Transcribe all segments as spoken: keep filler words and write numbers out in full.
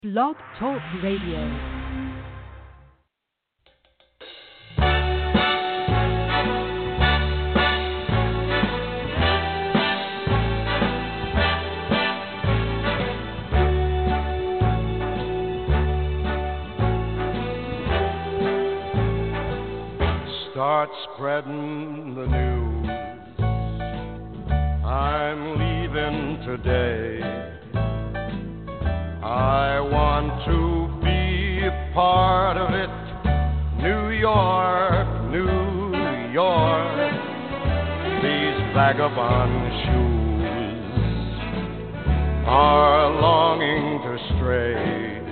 Blog Talk Radio. Start spreading the news. I'm leaving today. I want to be a part of it. New York, New York. These vagabond shoes are longing to stray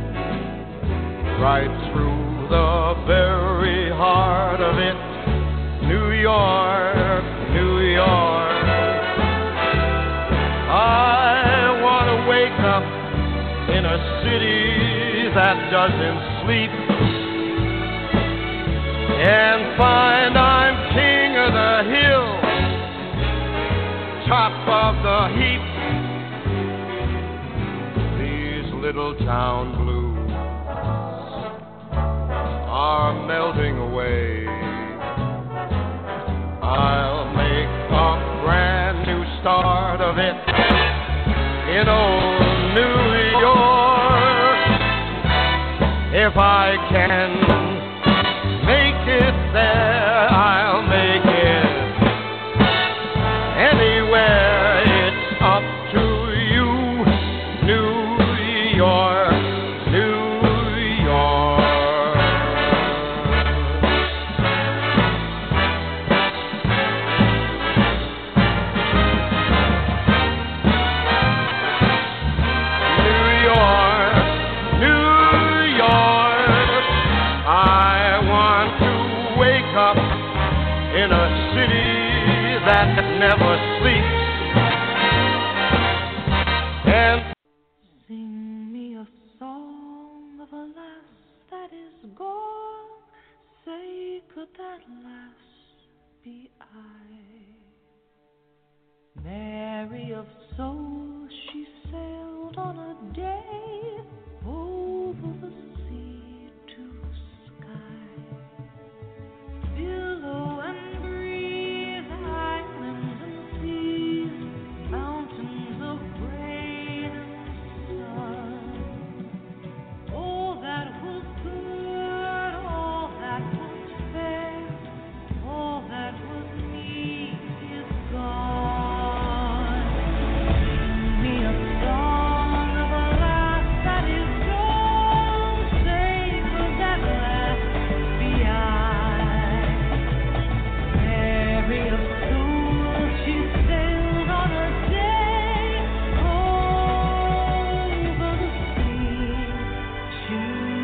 right through the very heart of it. New York, New York. I want to wake up in a city that doesn't sleep and find I'm king of the hill, top of the heap. These little town blues are melting away. I'll make a brand new start of it in old New York. If I can make it there, I'll make it anywhere. It's up to you, New York, New York. New York, New York. I want to wake up in a city that never sleeps and Sing me a song of a lass that is gone. Say, could that lass be I? Mary of soul, she sailed on a day over the sea to sky. Billow and breeze, islands and seas, mountains of rain and sun. All that was good, all that was fair, all that was me is gone. Sing me a song of a lass that is gone. Say, could that lass be I? Mary of soul, she sailed on a day over the sea to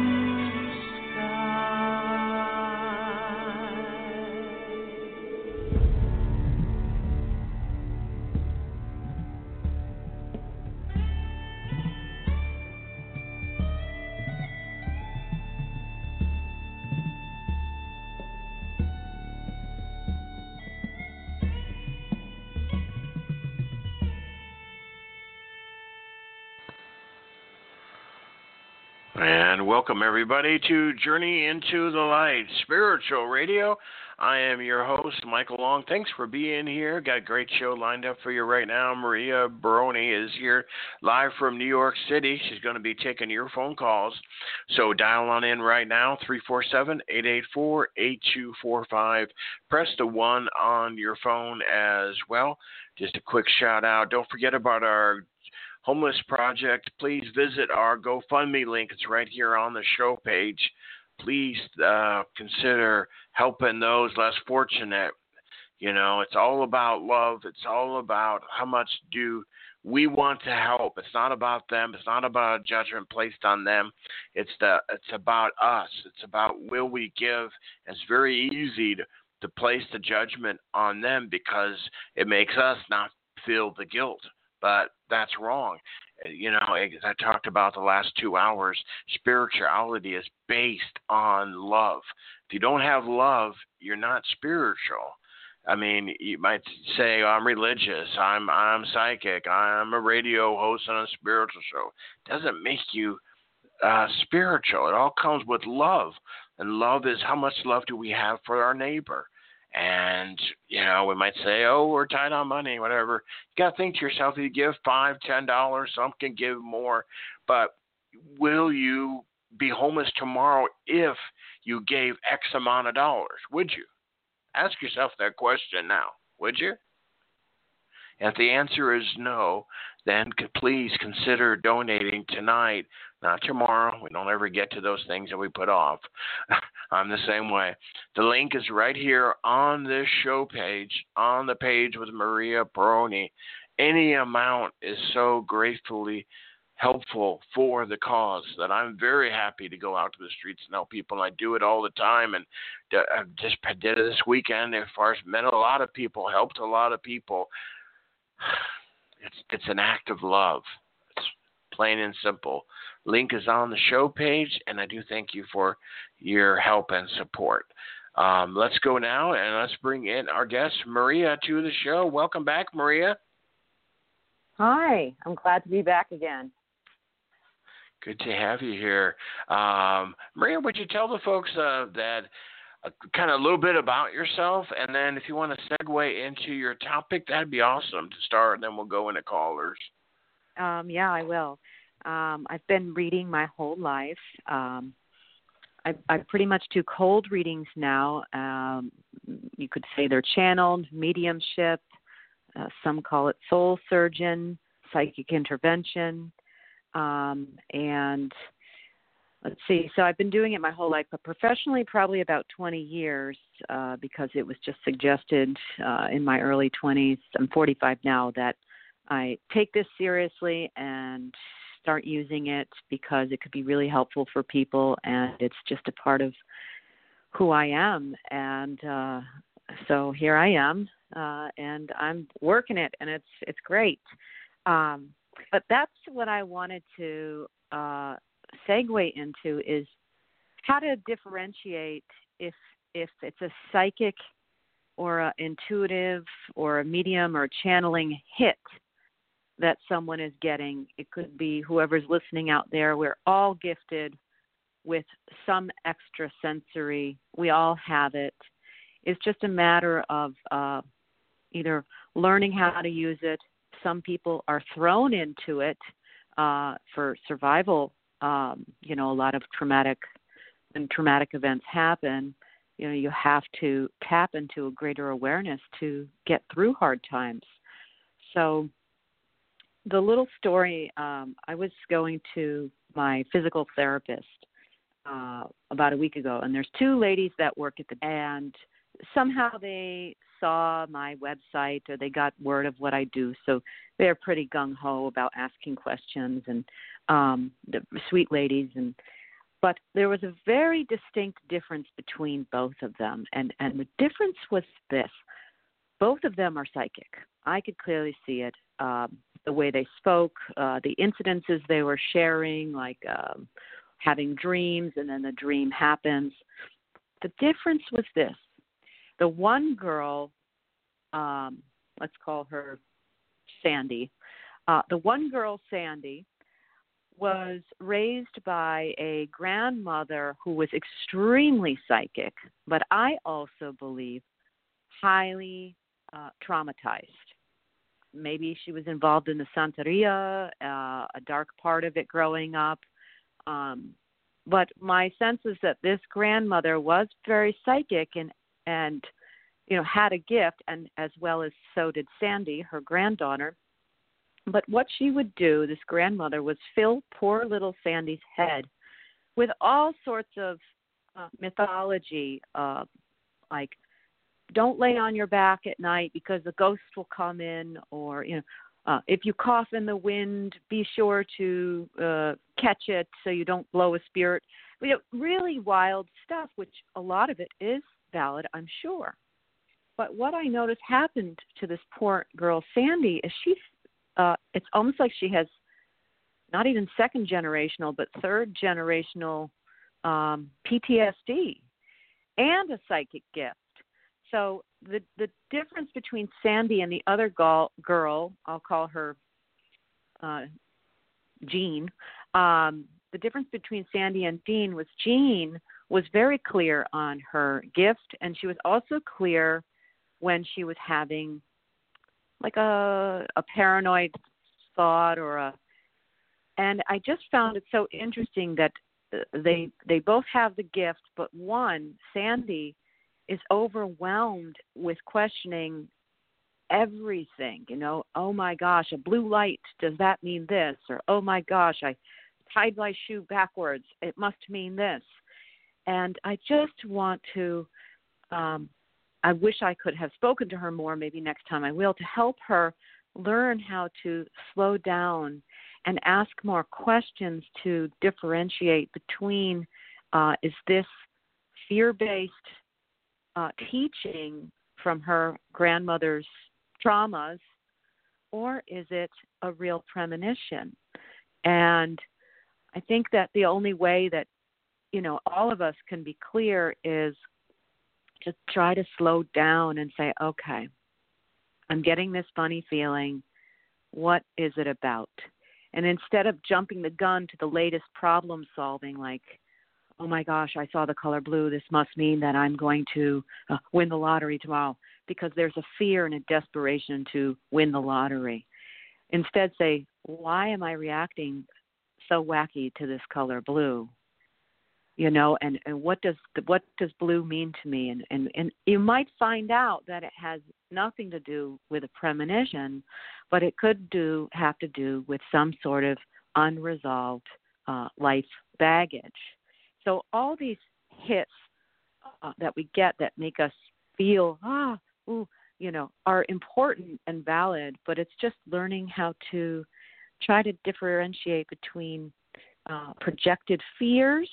And welcome, everybody, to Journey into the Light Spiritual Radio. I am your host, Michael Long. Thanks for being here. Got a great show lined up for you right now. Maria Baroni is here live from New York City. She's going to be taking your phone calls. So dial on in right now, three four seven, eight eight four, eight two four five. Press the one on your phone as well. Just a quick shout out. Don't forget about our Homeless Project. Please visit our GoFundMe link. It's right here on the show page. Please uh, consider helping those less fortunate. You know, it's all about love. It's all about how much do we want to help. It's not about them. It's not about a judgment placed on them. It's the. It's about us. It's about will we give. And it's very easy to, to place the judgment on them because it makes us not feel the guilt. But that's wrong. You know, as I talked about the last two hours, spirituality is based on love. If you don't have love, you're not spiritual. I mean, you might say, I'm religious, I'm I'm psychic, I'm a radio host on a spiritual show. Doesn't make you uh, spiritual. It all comes with love. And love is how much love do we have for our neighbor? And, you know, we might say, oh, we're tight on money, whatever. You got to think to yourself, you give five, ten dollars, some can give more. But will you be homeless tomorrow if you gave X amount of dollars? Would you? Ask yourself that question now. Would you? And if the answer is no, then please consider donating tonight, not tomorrow. We don't ever get to those things that we put off. I'm the same way. The link is right here on this show page, on the page with Maria Barone. Any amount is so gratefully helpful for the cause that I'm very happy to go out to the streets and help people. And I do it all the time, and I just did it this weekend. As far as met a lot of people, helped a lot of people. It's it's an act of love. It's plain and simple. Link is on the show page, and I do thank you for your help and support. Um, let's go now, and let's bring in our guest, Maria, to the show. Welcome back, Maria. Hi. I'm glad to be back again. Good to have you here. Um, Maria, would you tell the folks uh, that uh, kind of a little bit about yourself, and then if you want to segue into your topic, that'd be awesome to start, and then we'll go into callers. Um, yeah, I will. Um, I've been reading my whole life. Um, I, I pretty much do cold readings now. Um, you could say they're channeled, mediumship. Uh, some call it soul surgeon, psychic intervention. Um, and let's see, so I've been doing it my whole life, but professionally probably about twenty years uh, because it was just suggested uh, in my early twenties. I'm forty-five now, that I take this seriously and start using it because it could be really helpful for people, and it's just a part of who I am. And uh, so here I am, uh, and I'm working it, and it's it's great. Um, But that's what I wanted to uh, segue into, is how to differentiate if if it's a psychic or an intuitive or a medium or a channeling hit that someone is getting. It could be whoever's listening out there. We're all gifted with some extra sensory. We all have it. It's just a matter of uh, either learning how to use it. Some people are thrown into it uh, for survival. Um, you know, a lot of traumatic and traumatic events happen. You know, you have to tap into a greater awareness to get through hard times. So the little story, um, I was going to my physical therapist uh, about a week ago, and there's two ladies that work at the, and somehow they saw my website or they got word of what I do. So they're pretty gung-ho about asking questions, and um, the sweet ladies. And but there was a very distinct difference between both of them. And, and the difference was this. Both of them are psychic. I could clearly see it. Um, the way they spoke, uh, the incidences they were sharing, like um, having dreams, and then the dream happens. The difference was this. The one girl, um, let's call her Sandy, uh, the one girl, Sandy, was raised by a grandmother who was extremely psychic, but I also believe highly uh, traumatized. Maybe she was involved in the Santeria, uh, a dark part of it growing up. Um, but my sense is that this grandmother was very psychic and and, you know, had a gift, and as well as so did Sandy, her granddaughter. But what she would do, this grandmother, was fill poor little Sandy's head with all sorts of uh, mythology, uh, like don't lay on your back at night because the ghost will come in, or, you know, uh, if you cough in the wind, be sure to uh, catch it so you don't blow a spirit. You know, really wild stuff, which a lot of it is valid, I'm sure. But what I noticed happened to this poor girl, Sandy, is she, uh, it's almost like she has not even second generational, but third generational um, P T S D and a psychic gift. So the the difference between Sandy and the other girl, girl I'll call her uh, Jean, um, the difference between Sandy and Jean was Jean was very clear on her gift, and she was also clear when she was having like a a paranoid thought or a, and I just found it so interesting that they they both have the gift, but one, Sandy, is overwhelmed with questioning everything, you know, oh my gosh, a blue light, does that mean this? Or, oh my gosh, I tied my shoe backwards, it must mean this. And I just want to, um, I wish I could have spoken to her more, maybe next time I will, to help her learn how to slow down and ask more questions to differentiate between, uh, is this fear-based uh, teaching from her grandmother's traumas, or is it a real premonition? And I think that the only way that, you know, all of us can be clear is to try to slow down and say, okay, I'm getting this funny feeling. What is it about? And instead of jumping the gun to the latest problem solving, like, oh my gosh, I saw the color blue, this must mean that I'm going to uh, win the lottery tomorrow, because there's a fear and a desperation to win the lottery. Instead say, why am I reacting so wacky to this color blue? You know, and, and what does what does blue mean to me? And, and, and you might find out that it has nothing to do with a premonition, but it could do have to do with some sort of unresolved uh, life baggage. So all these hits uh, that we get that make us feel, ah, ooh, you know, are important and valid, but it's just learning how to try to differentiate between uh, projected fears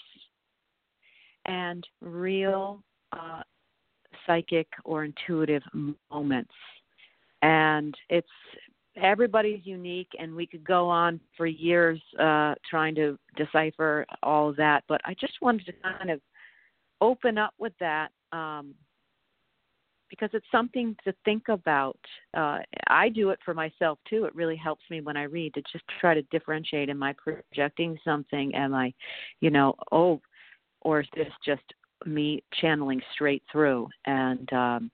and real uh, psychic or intuitive moments. And it's everybody's unique, and we could go on for years uh, trying to decipher all of that. But I just wanted to kind of open up with that um, because it's something to think about. Uh, I do it for myself, too. It really helps me when I read to just try to differentiate. Am I projecting something? Am I, you know, oh, or is this just me channeling straight through? And um,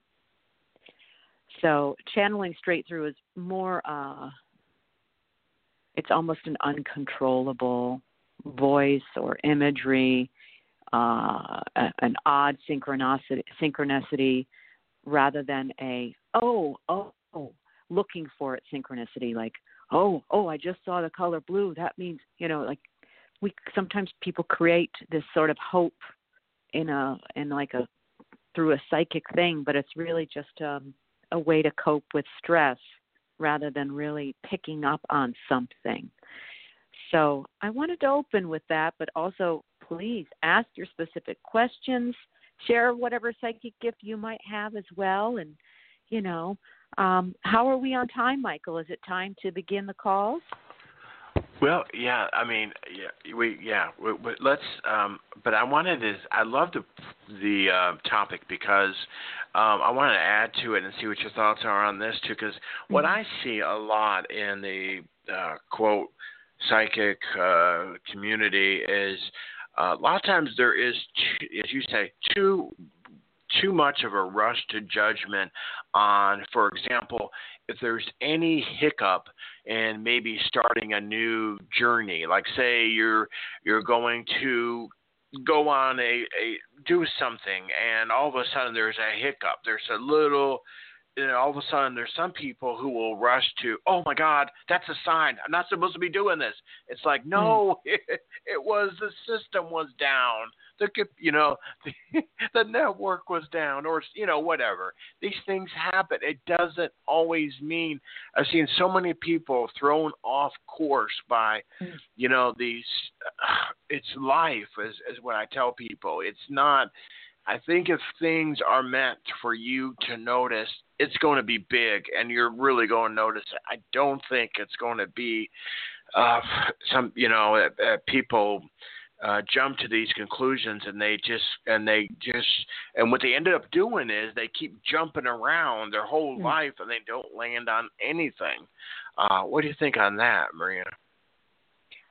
so channeling straight through is more, uh, it's almost an uncontrollable voice or imagery, uh, an odd synchronicity, synchronicity rather than a, oh, oh, oh, looking for it synchronicity, like, oh, oh, I just saw the color blue. That means, you know, like, we sometimes people create this sort of hope in a in like a through a psychic thing, but it's really just um, a way to cope with stress rather than really picking up on something. So I wanted to open with that, but also please ask your specific questions, share whatever psychic gift you might have as well, and you know, um, how are we on time, Michael? Is it time to begin the calls? Well, yeah, I mean, yeah, we, yeah, we, we, let's. Um, but I wanted to. I love the the uh, topic because um, I wanted to add to it and see what your thoughts are on this too. Because mm-hmm. what I see a lot in the uh, quote psychic uh, community is uh, a lot of times there is, too, as you say, too too much of a rush to judgment on, for example, if there's any hiccup in maybe starting a new journey, like say you're you're going to go on a, a do something and all of a sudden there's a hiccup, there's a little, you know, all of a sudden there's some people who will rush to, oh my God, that's a sign, I'm not supposed to be doing this. It's like, no, mm. it, it was the system was down. The, you know, the, the network was down, or, you know, whatever. These things happen. It doesn't always mean. I've seen so many people thrown off course by, mm. you know, these. Uh, it's life, is, is what I tell people. It's not. I think if things are meant for you to notice, it's going to be big, and you're really going to notice it. I don't think it's going to be uh, some, you know, uh, uh, people. Uh, jump to these conclusions, and they just and they just and what they ended up doing is they keep jumping around their whole mm. life, and they don't land on anything. Uh, what do you think on that, Maria?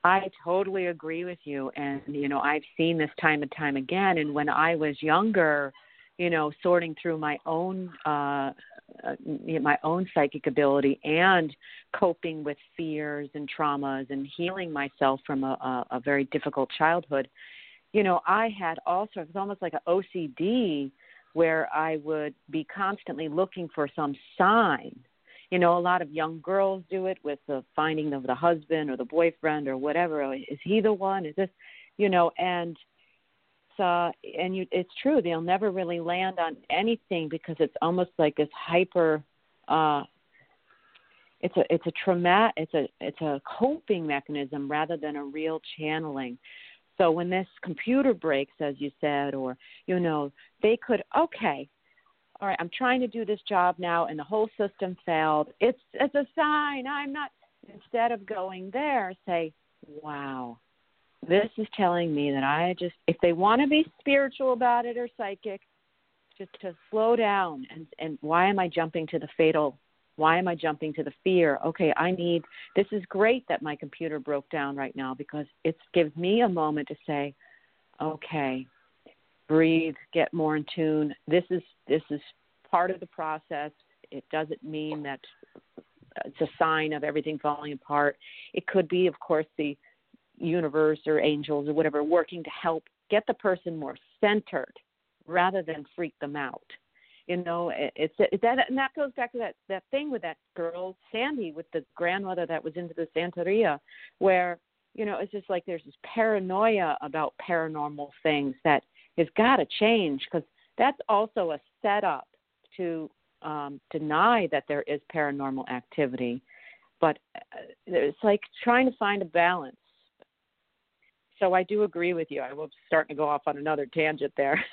I totally agree with you. And, you know, I've seen this time and time again. And when I was younger, you know, sorting through my own, uh, uh, my own psychic ability and coping with fears and traumas and healing myself from a, a, a very difficult childhood, you know, I had also, it was almost like an O C D where I would be constantly looking for some sign. You know, a lot of young girls do it with the finding of the husband or the boyfriend or whatever. Is he the one? Is this, you know, and uh, and you, it's true. They'll never really land on anything because it's almost like this hyper. Uh, it's a it's a trauma. It's a it's a coping mechanism rather than a real channeling. So when this computer breaks, as you said, or you know, they could okay. All right, I'm trying to do this job now, and the whole system failed. It's it's a sign. I'm not. Instead of going there, say, wow, this is telling me that I just, if they want to be spiritual about it or psychic, just to slow down. And, and why am I jumping to the fatal? Why am I jumping to the fear? Okay, I need, this is great that my computer broke down right now because it gives me a moment to say, okay, breathe, get more in tune. This is this is part of the process. It doesn't mean that it's a sign of everything falling apart. It could be, of course, the universe or angels or whatever working to help get the person more centered rather than freak them out. You know, it, it's it, that, and that goes back to that, that thing with that girl, Sandy, with the grandmother that was into the Santeria, where, you know, it's just like there's this paranoia about paranormal things that has got to change because that's also a setup to um, deny that there is paranormal activity. But it's like trying to find a balance. So I do agree with you. I was starting to go off on another tangent there.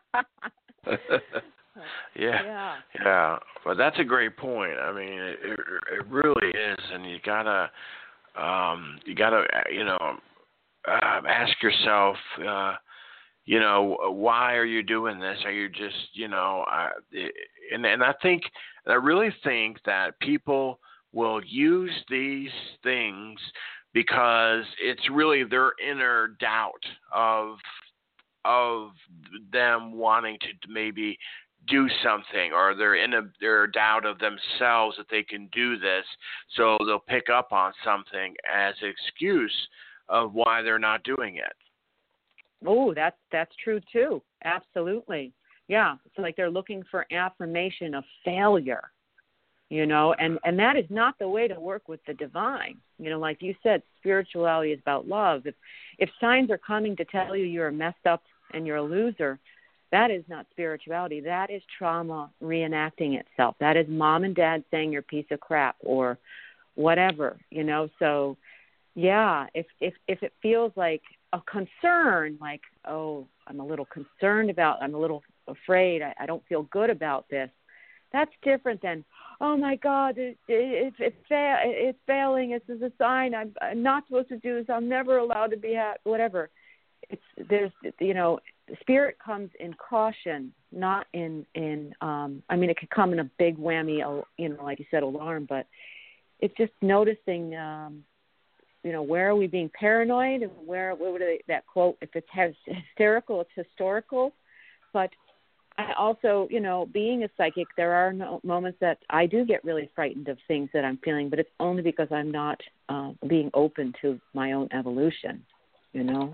yeah, yeah, yeah. Well, that's a great point. I mean, it, it, it really is, and you gotta, um, you gotta, you know, uh, ask yourself, uh, you know, why are you doing this? Are you just, you know, uh, and and I think, I really think that people will use these things because it's really their inner doubt of of them wanting to maybe do something, or they're in a their doubt of themselves that they can do this, so they'll pick up on something as an excuse of why they're not doing it. Oh, that's that's true too. Absolutely. Yeah. It's like they're looking for affirmation of failure, you know, and, and that is not the way to work with the divine. You know, like you said, spirituality is about love. If if signs are coming to tell you you're messed up and you're a loser, that is not spirituality. That is trauma reenacting itself. That is mom and dad saying you're a piece of crap or whatever, you know. So, yeah, if if if it feels like a concern, like, oh, I'm a little concerned about, I'm a little afraid, I, I don't feel good about this, that's different than, oh my God, it, it, it, fa- it's failing, this is a sign, I'm, I'm not supposed to do this, I'm never allowed to be happy, whatever. It's, there's, you know, spirit comes in caution, not in, in um, I mean, it could come in a big whammy, you know, like you said, alarm, but it's just noticing, um, you know, where are we being paranoid, and where, what would they, that quote, if it's hysterical, it's historical. But I also, you know, being a psychic, there are no moments that I do get really frightened of things that I'm feeling, but it's only because I'm not uh, being open to my own evolution, you know?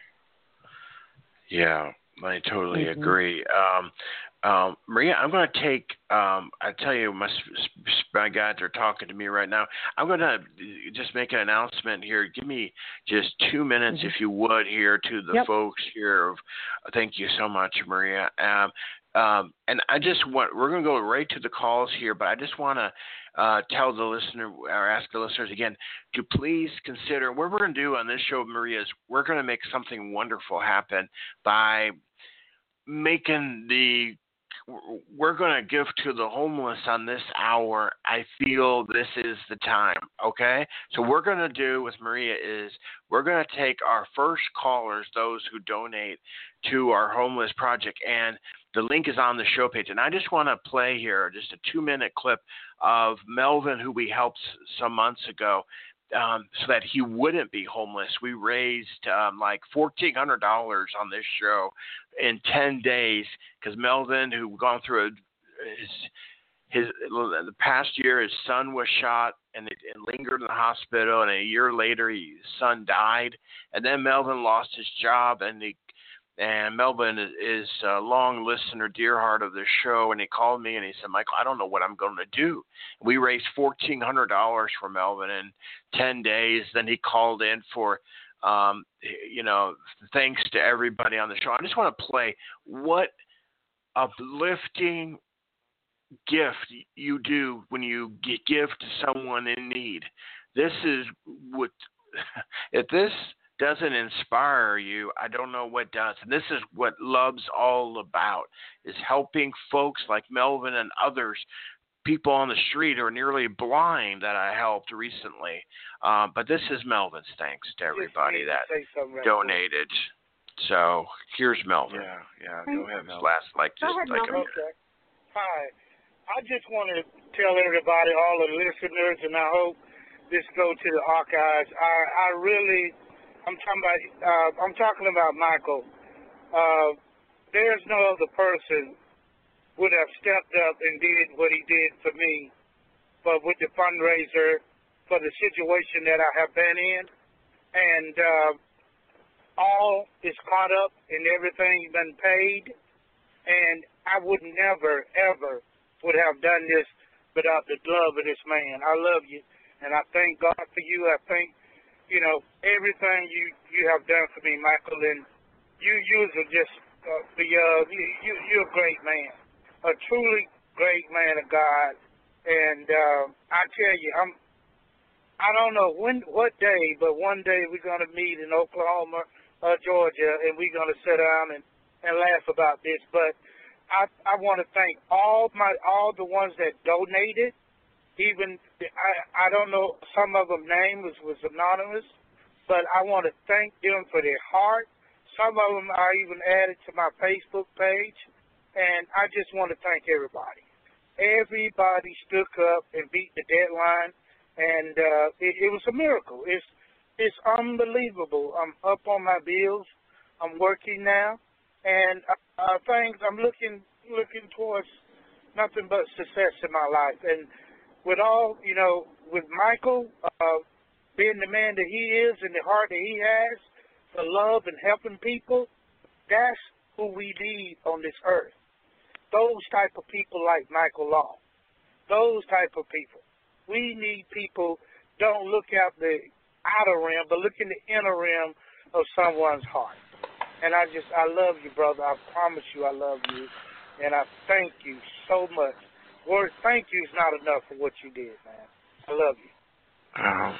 Yeah, I totally mm-hmm. agree. Um, um, Maria, I'm going to take, um, I tell you, my, my guys are talking to me right now. I'm going to just make an announcement here. Give me just two minutes, mm-hmm. if you would, here to the yep. folks here. Thank you so much, Maria. Um, um, and I just want, we're going to go right to the calls here, but I just want to uh, tell the listener, or ask the listeners again, to please consider, what we're going to do on this show, Maria, is we're going to make something wonderful happen by making the, we're going to give to the homeless on this hour. I feel this is the time, okay? So what we're going to do with Maria is we're going to take our first callers, those who donate to our homeless project, and the link is on the show page. And I just want to play here just a two-minute clip of Melvin, who we helped some months ago. um, so that he wouldn't be homeless. We raised um, like fourteen hundred dollars on this show in ten days because Melvin, who gone through a, his, his the past year, his son was shot and it and lingered in the hospital, and a year later, he, his son died, and then Melvin lost his job, and he And Melvin is a long listener, dear heart of the show, and he called me and he said, Michael, I don't know what I'm going to do. We raised fourteen hundred dollars for Melvin in ten days. Then he called in for, um, you know, thanks to everybody on the show. I just want to play what uplifting gift you do when you give to someone in need. This is what, if this doesn't inspire you, I don't know what does. And this is what Love's all about, is helping folks like Melvin and others, people on the street who are nearly blind that I helped recently. Um, but this is Melvin's thanks to everybody that right donated. Quick. So here's Melvin. Yeah, yeah, go ahead, Melvin. Last, like, just ahead, like Melvin. a minute. Okay. Hi. I just want to tell everybody, all the listeners, and I hope this go to the archives. I, I really... I'm talking about. Uh, I'm talking about Michael. Uh, there's no other person would have stepped up and did what he did for me, but with the fundraiser for the situation that I have been in, and uh, all is caught up and everything been paid, and I would never ever would have done this without the love of this man. I love you, and I thank God for you. I thank. You know, everything you, you have done for me, Michael, and you you are just uh, the uh, you, you you're a great man, a truly great man of God, and uh, I tell you, I'm I don't know when what day, but one day we're gonna meet in Oklahoma, uh, Georgia, and we're gonna sit down and, and laugh about this. But I I want to thank all my all the ones that donated. Even, I, I don't know, some of them name was, was anonymous, but I want to thank them for their heart. Some of them I even added to my Facebook page, and I just want to thank everybody. Everybody stuck up and beat the deadline, and uh, it, it was a miracle. It's it's unbelievable. I'm up on my bills. I'm working now, and uh, things I'm looking looking towards nothing but success in my life. And with all, you know, with Michael uh, being the man that he is and the heart that he has, the love and helping people, that's who we need on this earth. Those type of people like Michael Long. Those type of people. We need people, don't look out the outer rim, but look in the inner rim of someone's heart. And I just, I love you, brother. I promise you I love you. And I thank you so much. Word, thank you is not enough for what you did, man. I love you. Um,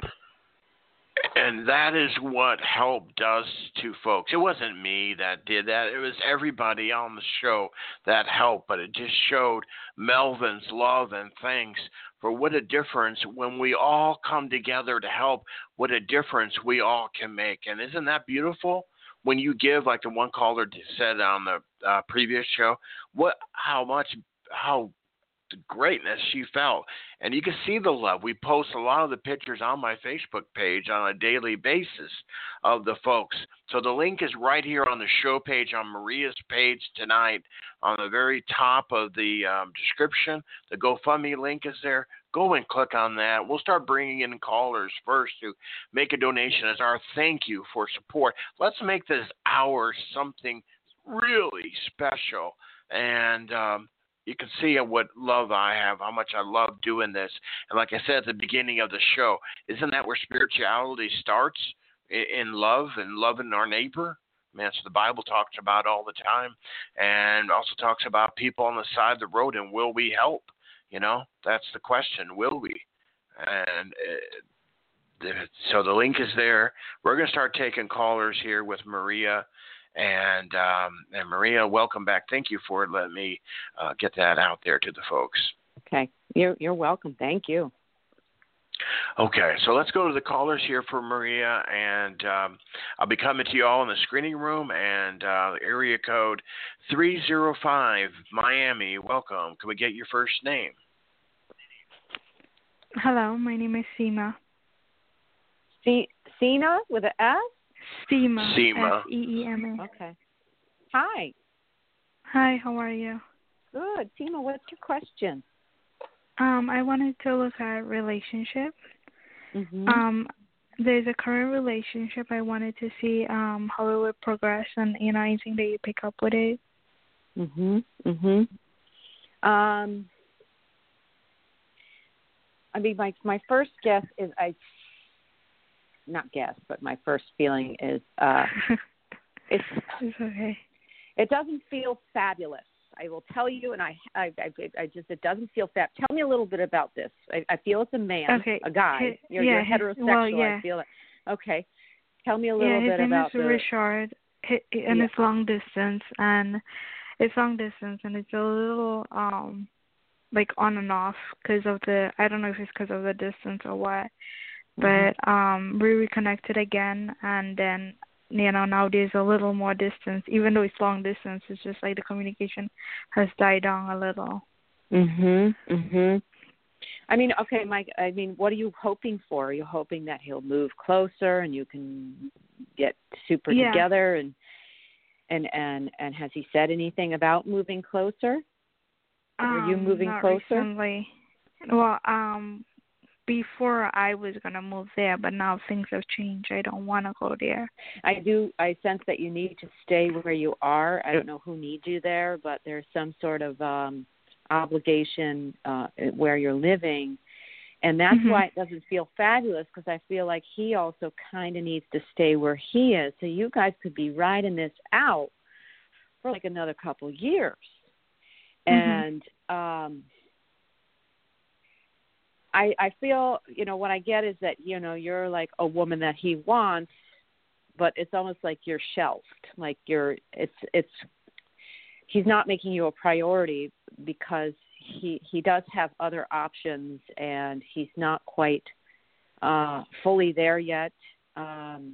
and that is what help does to folks. It wasn't me that did that. It was everybody on the show that helped, but it just showed Melvin's love and thanks for what a difference when we all come together to help, what a difference we all can make. And isn't that beautiful? When you give, like the one caller said on the uh, previous show, what, how much, how the greatness she felt. And you can see the love. We post a lot of the pictures on my Facebook page on a daily basis of the folks. So the link is right here on the show page, on Maria's page tonight, on the very top of the um, description. The GoFundMe link is there. Go and click on that. We'll start bringing in callers first to make a donation as our thank you for support. Let's make this hour something really special. And um, you can see what love I have, how much I love doing this. And like I said at the beginning of the show, isn't that where spirituality starts? In love and loving our neighbor? Man, that's what the Bible talks about all the time. And also talks about people on the side of the road, and will we help? You know, that's the question. Will we? And uh, so the link is there. We're going to start taking callers here with Maria. And um, and Maria, welcome back. Thank you for letting me uh, get that out there to the folks. Okay. You're, you're welcome. Thank you. Okay, so let's go to the callers here for Maria, and um, I'll be coming to you all in the screening room, and uh, area code three zero five, Miami. Welcome. Can we get your first name? Hello, my name is Seema. C- Sina with an S? Seema. Seema. S E E M A. Okay. Hi. Hi, how are you? Good. Seema, what's your question? Um, I wanted to look at relationship. Mm-hmm. Um, there's a current relationship. I wanted to see um how it would progress and, you know, anything that you pick up with it. Mm-hmm. Mm-hmm. Um, I mean, my my first guess is I, not guess, but my first feeling is uh, it's It's okay. it doesn't feel fabulous. I will tell you, and I I I, I just it doesn't feel fab. Tell me a little bit about this. I, I feel it's a man, Okay. a guy. His, You're, yeah, you're his, heterosexual. well, yeah. I feel it. Okay. Tell me a little yeah, his bit name about is the. Richard, He, and Yeah. it's long distance, and it's long distance, and it's a little um like on and off because of the I don't know if it's because of the distance or what, but Mm-hmm. um we reconnected again, and then you know now there's a little more distance, even though it's long distance. It's just like the communication has died down a little. Mhm. Mhm. I mean, okay, Mike. I mean, what are you hoping for? Are you hoping that he'll move closer and you can get super Yeah. together? And and and and has he said anything about moving closer? Are Um, you moving not closer? recently. Well, um, before I was gonna move there, but now things have changed. I don't want to go there. I do. I sense that you need to stay where you are. I don't know who needs you there, but there's some sort of um, obligation uh, where you're living, and that's Mhm. why it doesn't feel fabulous. Because I feel like he also kind of needs to stay where he is. So you guys could be riding this out for like another couple years, Mhm. and um, I, I feel, you know, what I get is that, you know, you're like a woman that he wants, but it's almost like you're shelved. Like you're, it's, it's, he's not making you a priority because he, he does have other options and he's not quite uh, fully there yet. Um,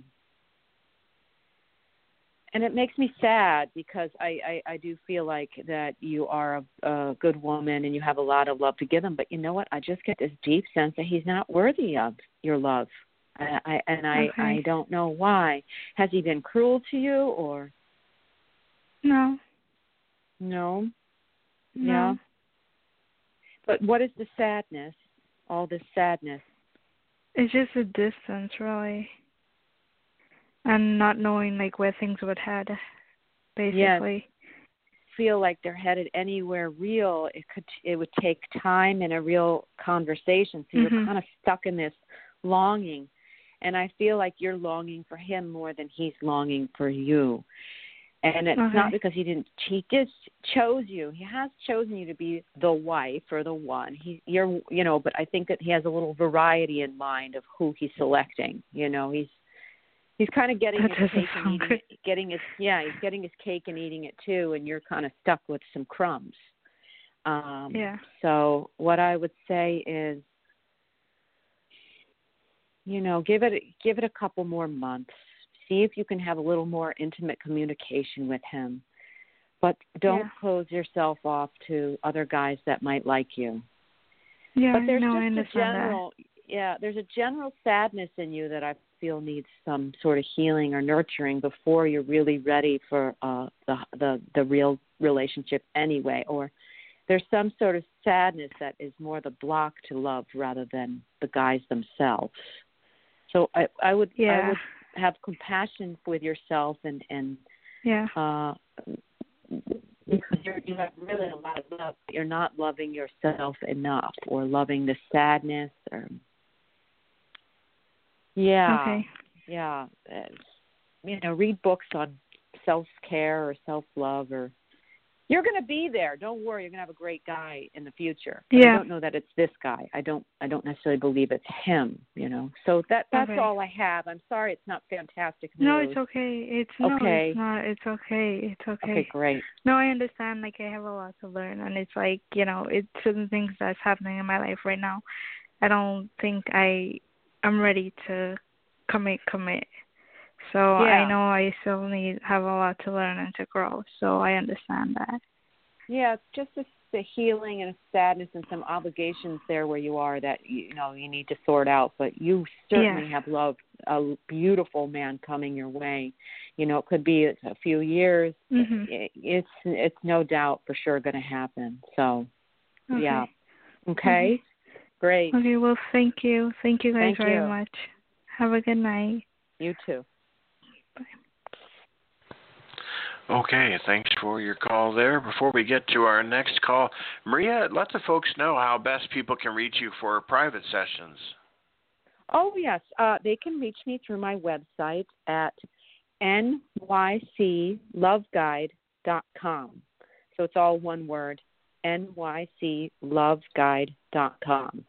and it makes me sad because I, I, I do feel like that you are a, a good woman and you have a lot of love to give him. But you know what? I just get this deep sense that he's not worthy of your love. I, I, and I, Okay. I don't know why. Has he been cruel to you or? No. No. No. Yeah. But what is the sadness? All this sadness. It's just a distance, really, and not knowing like where things would head, basically. Yes. Feel like they're headed anywhere real. It could. It would take time and a real conversation. So you're Mhm. kind of stuck in this longing, and I feel like you're longing for him more than he's longing for you. And it's Okay. not because he didn't. He just chose you. He has chosen you to be the wife or the one. He, you're, you know. But I think that he has a little variety in mind of who he's selecting. You know, he's he's kind of getting That his doesn't cake and sound eating good. it. Getting his yeah, he's getting his cake and eating it too, and you're kind of stuck with some crumbs. Um, Yeah. So what I would say is, you know, give it give it a couple more months. See if you can have a little more intimate communication with him. But don't Yeah. close yourself off to other guys that might like you. Yeah. But there's no, I just a understand general, yeah, there's a general sadness in you that I feel needs some sort of healing or nurturing before you're really ready for uh, the the the real relationship anyway. Or there's some sort of sadness that is more the block to love rather than the guys themselves. So I, I would that. Yeah. I would have compassion with yourself and and Yeah. uh, because you're, you have really a lot of love, but you're not loving yourself enough, or loving the sadness, or yeah, Okay. yeah, uh, you know, read books on self care or self love, or you're going to be there. Don't worry, you're going to have a great guy in the future. But Yeah. I don't know that it's this guy. I don't. I don't necessarily believe it's him. You know. So that that's Okay. all I have. I'm sorry, it's not fantastic news. No, it's okay. It's no, Okay. it's not. It's okay. It's okay. Okay, great. No, I understand. Like, I have a lot to learn, and it's like, you know, it's certain things that's happening in my life right now. I don't think I, I'm ready to commit, commit. So Yeah. I know I still need have a lot to learn and to grow. So I understand that. Yeah, it's just a a healing and a sadness and some obligations there where you are that you know you need to sort out. But you certainly yes. have loved a beautiful man coming your way. You know, it could be a few years. Mm-hmm. It, it's it's no doubt for sure going to happen. So, okay. yeah. Okay. Mm-hmm. Great. Okay. Well, thank you. Thank you guys Thank very you. much. Have a good night. You too. Bye. Okay, thanks for your call there. Before we get to our next call, Maria, let the folks know how best people can reach you for private sessions. Oh, yes. Uh, they can reach me through my website at N Y C love guide dot com. So it's all one word, N Y C love guide dot com.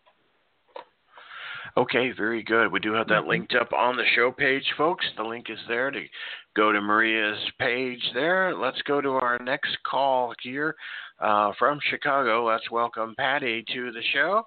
Okay, very good. We do have that Mm-hmm. linked up on the show page, folks. The link is there to go to Maria's page there. Let's go to our next call here uh, from Chicago. Let's welcome Patty to the show.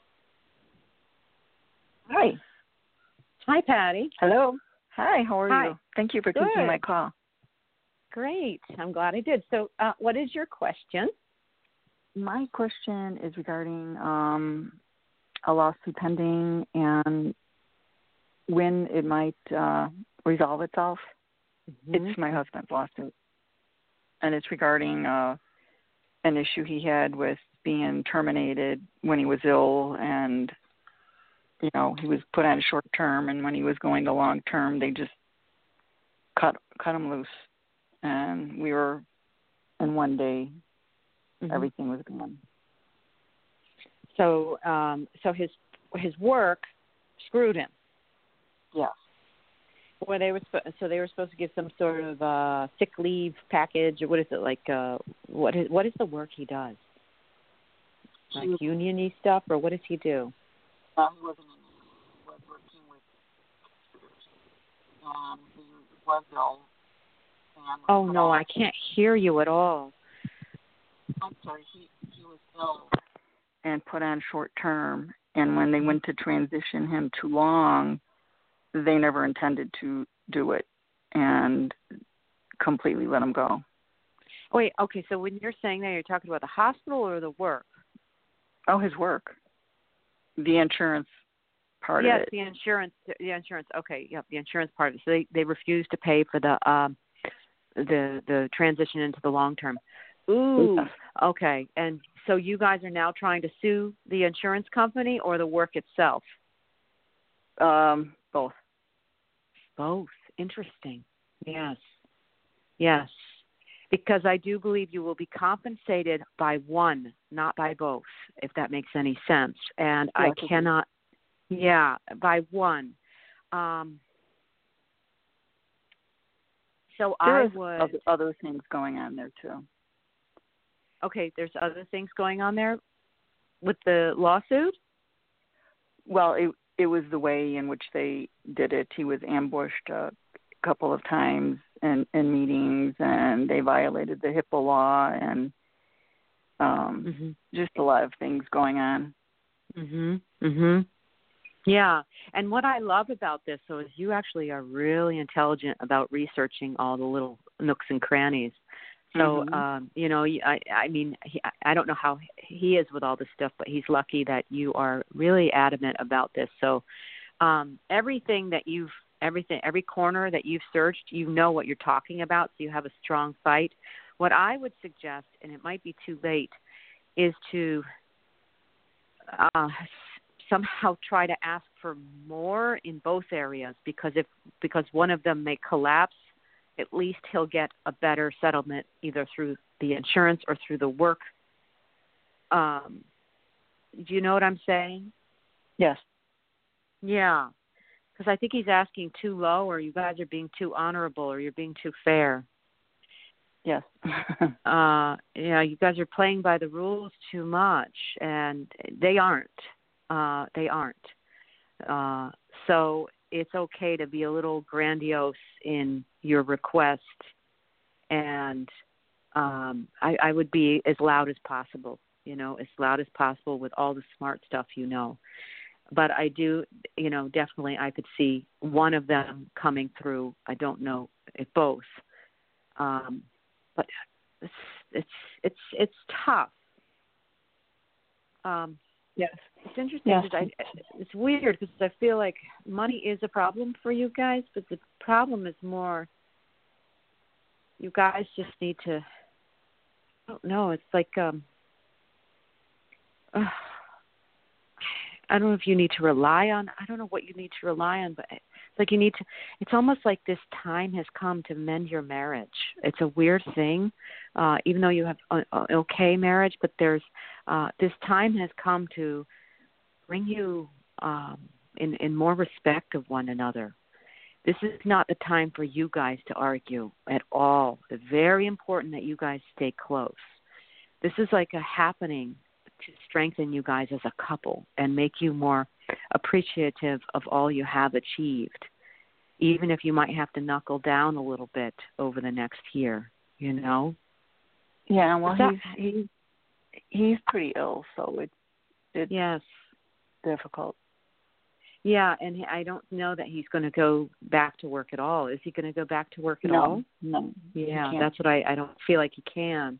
Hi. Hi, Patty. Hello. Hi, how are Hi. you? Thank you for Good. taking my call. Great. I'm glad I did. So uh, what is your question? My question is regarding um, a lawsuit pending and when it might uh, resolve itself. Mm-hmm. It's my husband's lawsuit, and it's regarding uh, an issue he had with being terminated when he was ill, and you know he was put on a short term, and when he was going to long term, they just cut cut him loose, and we were in one day, Mm-hmm. everything was gone. So, um, so his his work screwed him. Yeah. Well, they were sp- so they were supposed to give some sort of uh, sick leave package, or what is it like? Uh, what is what is the work he does? Like He- union-y stuff, or what does he do? Uh, he wasn't in the he was working with um, he was ill. And was Oh put no, on- I can't hear you at all. I'm sorry, he, he was ill and put on short term. And when they went to transition him to long, they never intended to do it and completely let him go. Oh, wait, okay. So when you're saying that, you're talking about the hospital or the work? Oh, his work, the insurance part yes, of it. the insurance. The insurance. Okay, yep, the insurance part of it. So they they refused to pay for the um the the transition into the long term. Ooh. Yes. Okay, and so you guys are now trying to sue the insurance company or the work itself? Um, both. Both. Interesting. Yes. Yes. Because I do believe you will be compensated by one, not by both, if that makes any sense. And Yeah, I I think cannot, yeah, by one. Um, so There I is would, other, other things going on there too. okay, there's other things going on there with the lawsuit? Well, it it was the way in which they did it. He was ambushed a couple of times in, in meetings, and they violated the HIPAA law, and um, Mm-hmm. just a lot of things going on. Mhm. Mhm. Yeah, and what I love about this, so is you actually are really intelligent about researching all the little nooks and crannies. So, Mhm. um, you know, I, I mean, he, I don't know how he is with all this stuff, but he's lucky that you are really adamant about this. So, um, everything that you've, everything, every corner that you've searched, you know what you're talking about, so you have a strong fight. What I would suggest, and it might be too late, is to uh, somehow try to ask for more in both areas, because if because one of them may collapse, at least he'll get a better settlement either through the insurance or through the work. Um, do you know what I'm saying? Yes. Yeah, because I think he's asking too low, or you guys are being too honorable, or you're being too fair. Yes. uh, yeah, you guys are playing by the rules too much, and they aren't. Uh, they aren't. Uh, so it's okay to be a little grandiose in your request, and um, I, I would be as loud as possible, you know, as loud as possible with all the smart stuff you know. But I do, you know, definitely I could see one of them coming through. I don't know if both. Um, but it's, it's, it's, it's tough. Um, Yes. it's interesting Yes. because I, it's weird because I feel like money is a problem for you guys, but the problem is more you guys just need to, I don't know, it's like, um, uh, I don't know if you need to rely on, I don't know what you need to rely on, but it's like you need to, it's almost like this time has come to mend your marriage. It's a weird thing, uh, even though you have an okay marriage, but there's, uh, this time has come to bring you um, in, in more respect of one another. This is not the time for you guys to argue at all. It's very important that you guys stay close. This is like a happening to strengthen you guys as a couple and make you more appreciative of all you have achieved, even if you might have to knuckle down a little bit over the next year, you know? Yeah, well, that, he's he's he's pretty ill, so it's it's yes, difficult. Yeah, and he, I don't know that he's going to go back to work at all. Is he going to go back to work at no, all? No, Yeah, that's what I I don't feel like he can.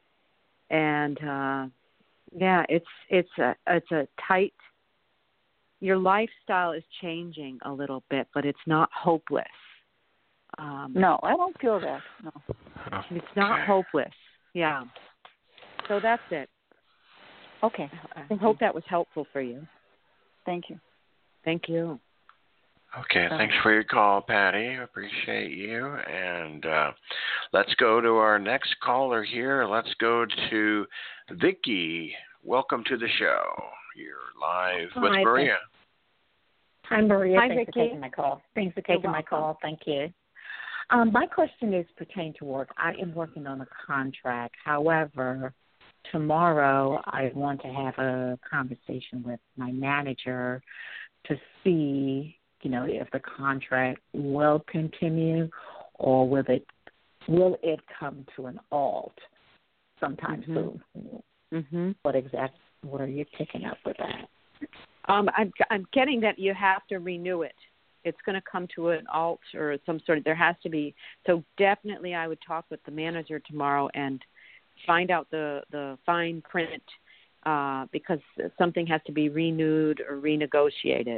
And uh, yeah, it's it's a it's a tight. Your lifestyle is changing a little bit, but it's not hopeless. Um, no, I don't feel that. No, it's not hopeless. Yeah. So that's it. Okay. I hope that was helpful for you. Thank you. Thank you. Okay, thanks for your call, Patty. Appreciate you. And uh, let's go to our next caller here. Let's go to Vicky. Welcome to the show. You're live with Hi, Maria. Hi, Maria. Hi, Thanks Vicky. for taking my call. Thanks for taking my call. Thank you. Um, my question is pertaining to work. I am working on a contract. However, tomorrow I want to have a conversation with my manager to see, you know, if the contract will continue or will it will it come to an halt sometime Mm-hmm. soon. Mm-hmm. What exact what are you picking up with that? Um, I'm I'm getting that you have to renew it. It's going to come to an alt or some sort of. There has to be. So definitely, I would talk with the manager tomorrow and find out the the fine print uh, because something has to be renewed or renegotiated.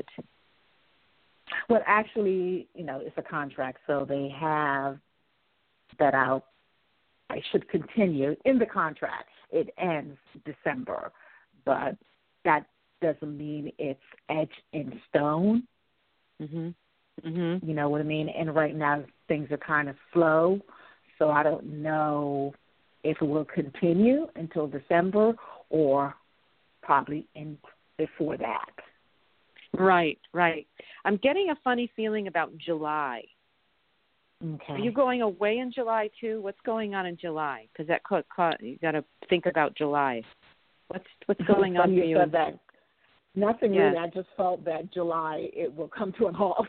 Well, actually, you know, it's a contract, so they have that out. I should continue in the contract. It ends December, but that doesn't mean it's etched in stone. Mhm. Mhm. You know what I mean? And right now things are kind of slow, so I don't know if it will continue until December or probably in before that. Right, right. I'm getting a funny feeling about July. Okay. Are you going away in July too? What's going on in July? Because that caught, caught, you got to think about July. What's what's going on you for you? Said that. Nothing yes. really. I just felt that July it will come to an halt.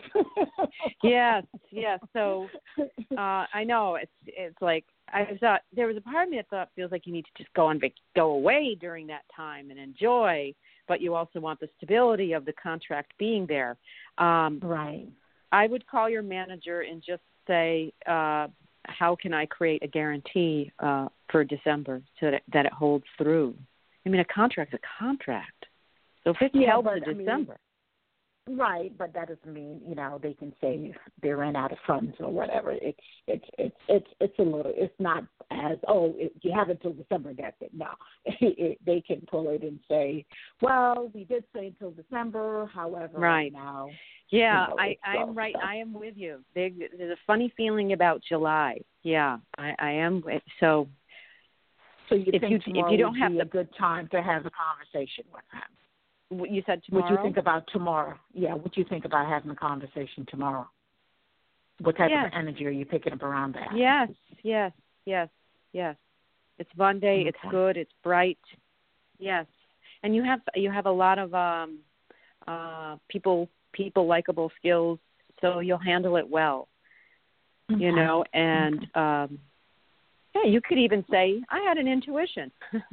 yes, yes. So uh, I know it's it's like I thought there was a part of me that thought feels like you need to just go on vac- go away during that time and enjoy, but you also want the stability of the contract being there. Um, right. I would call your manager and just say, uh, how can I create a guarantee uh, for December so that, that it holds through? I mean, a contract's a contract. So if it's yeah, held but, to I mean, December. Right, but that doesn't mean, you know, they can say they ran out of funds or whatever. It's it's it's it's it's a little. It's not as oh it, you have until December. That's it. No, it, it, they can pull it and say, well, we did say until December. However, right now. Yeah, you know, I, I am so, right. so. I am with you. There, there's a funny feeling about July. Yeah, I, I am. So, so you if think you tomorrow if you don't would have be the, a good time to have a conversation with him? What you said tomorrow? What do you think about tomorrow? Yeah, what do you think about having a conversation tomorrow? What type yes. of energy are you picking up around that? Yes, yes, yes, yes. It's Monday. Okay. It's good. It's bright. Yes, and you have you have a lot of um, uh, people people likable skills, so you'll handle it well. Okay. You know, and okay. um, yeah, you could even say I had an intuition.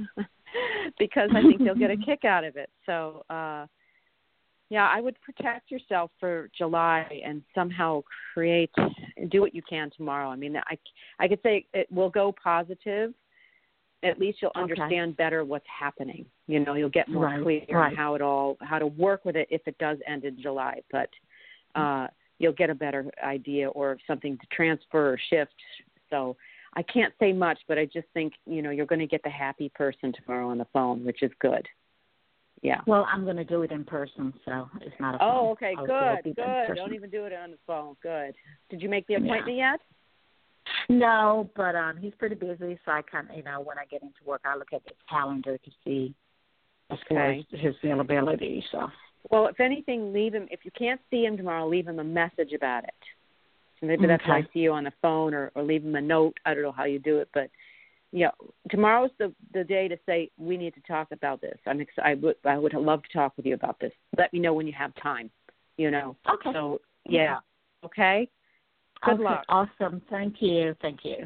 Because I think they'll get a kick out of it. So, uh, yeah, I would protect yourself for July and somehow create, do what you can tomorrow. I mean, I, I could say it will go positive, at least you'll Okay. understand better what's happening. You know, you'll get more Right, clear right. on how it all, how to work with it if it does end in July. But uh, you'll get a better idea or something to transfer or shift. So I can't say much, but I just think, you know, you're going to get the happy person tomorrow on the phone, which is good. Yeah. Well, I'm going to do it in person, so it's not a Oh, phone. okay, I'll- it'll good, be in good. person. Don't even do it on the phone. Good. Did you make the appointment yet? No, but um, he's pretty busy, so I kind of, you know, when I get into work, I look at his calendar to see as far as Okay. his availability. So. Well, if anything, leave him. If you can't see him tomorrow, leave him a message about it. So maybe that's why I Okay. see you on the phone, or, or leave him a note. I don't know how you do it, but yeah, tomorrow's the the day to say we need to talk about this. I'm ex- I would I would love to talk with you about this. Let me know when you have time. You know. Okay. So yeah. Okay. Good Okay, luck. Awesome. Thank you. Thank you.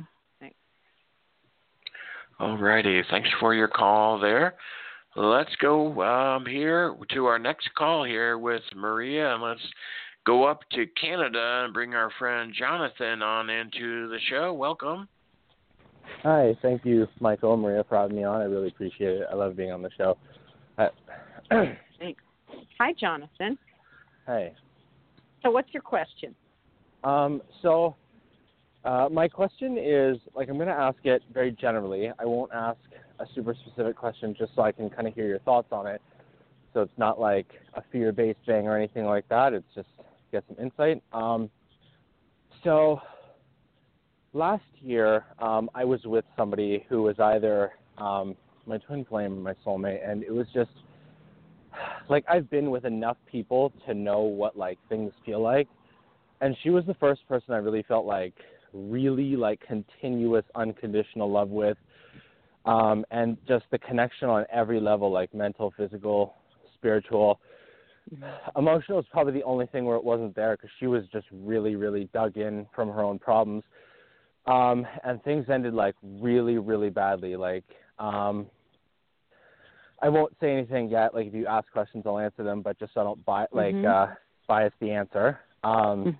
All righty. Thanks for your call there. Let's go um, here to our next call here with Maria, and let's go up to Canada and bring our friend Jonathan on into the show. Welcome. Hi, thank you, Michael and Maria, for having me on. I really appreciate it. I love being on the show. Uh, Thanks. Hi, Jonathan. hey. So what's your question? Um, so uh, my question is, like, I'm going to ask it very generally. I won't ask a super specific question just so I can kind of hear your thoughts on it. So it's not like a fear-based thing or anything like that. It's just get some insight. Um, so last year, um, I was with somebody who was either um, my twin flame or my soulmate, and it was just, like, I've been with enough people to know what, like, things feel like. And she was the first person I really felt like really, like, continuous, unconditional love with. Um, and just the connection on every level, like mental, physical, spiritual. Emotional is probably the only thing where it wasn't there because she was just really, really dug in from her own problems. Um, and things ended, like, really, really badly. Like, um, I won't say anything yet. Like, if you ask questions, I'll answer them, but just so I don't bi- like Mhm. uh, bias the answer. Um,